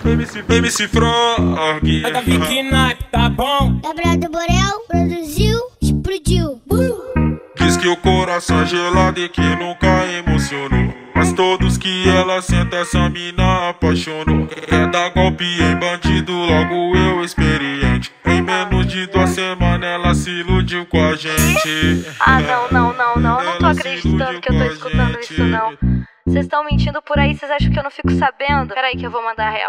MC Frog. É da Vicky Nike, tá bom? Gabriel do Borel produziu, explodiu. Diz que o coração é gelado e que nunca emocionou, mas todos que ela senta essa mina apaixonou. É dar golpe em bandido, logo eu experiente. Em menos de 2 semanas ela se iludiu com a gente. Ah, não tô acreditando que eu tô escutando isso, não. Vocês estão mentindo por aí, vocês acham que eu não fico sabendo? Peraí que eu vou mandar a real.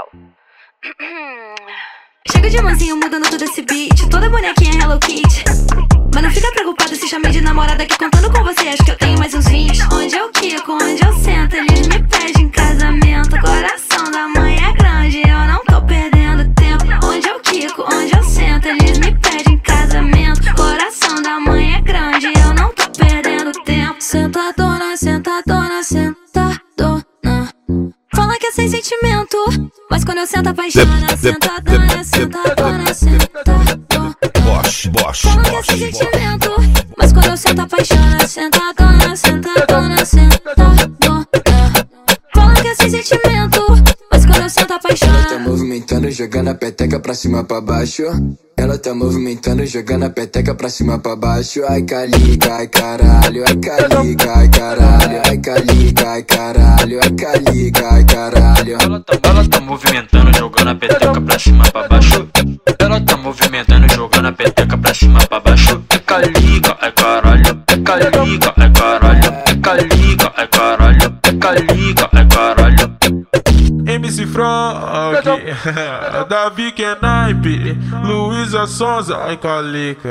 Chega de mansinho mudando todo esse beat, toda bonequinha Hello Kitty. Mas não fica preocupada se chamei de namorada que contando com você acho que eu tenho mais uns 20. Onde eu quico, onde eu sento, eles me pedem casamento. Coração da mãe é grande, eu não tô perdendo tempo. Onde eu quico, onde eu sento, eles me pedem casamento. Coração da mãe é grande, eu não tô perdendo tempo. Sentadona, sentadona, sentadona. Fala que é sem sentimento, mas quando eu sento apaixona. Sentadona, sentadona, sentadona. Fala que é sem sentimento, mas quando eu sento apaixona. Sentadona, sentadona, sentadona. Fala que é sem sentimento, mas quando eu sento apaixona. Ela tá movimentando, jogando a peteca pra cima pra baixo. Ela tá movimentando, jogando a peteca pra cima pra baixo. Ai calica, ai caralho, ai calica, ai caralho. Ai calica, ai caralho, ai calica, ai caralho. Ela tá movimentando, jogando a peteca pra cima pra baixo. Ela tá movimentando, jogando a peteca pra cima pra baixo. É calica, é caralho, é calica, é caralho. É calica, é caralho, é calica, é caralho. MC Frog, Davi Kenaipe, Luísa Sonza, ai calica.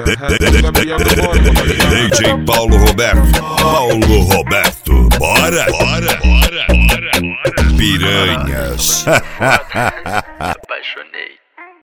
DJ Paulo Roberto. Paulo Roberto, bora, bora, bora, bora, bora. Piranhas. Apaixonei.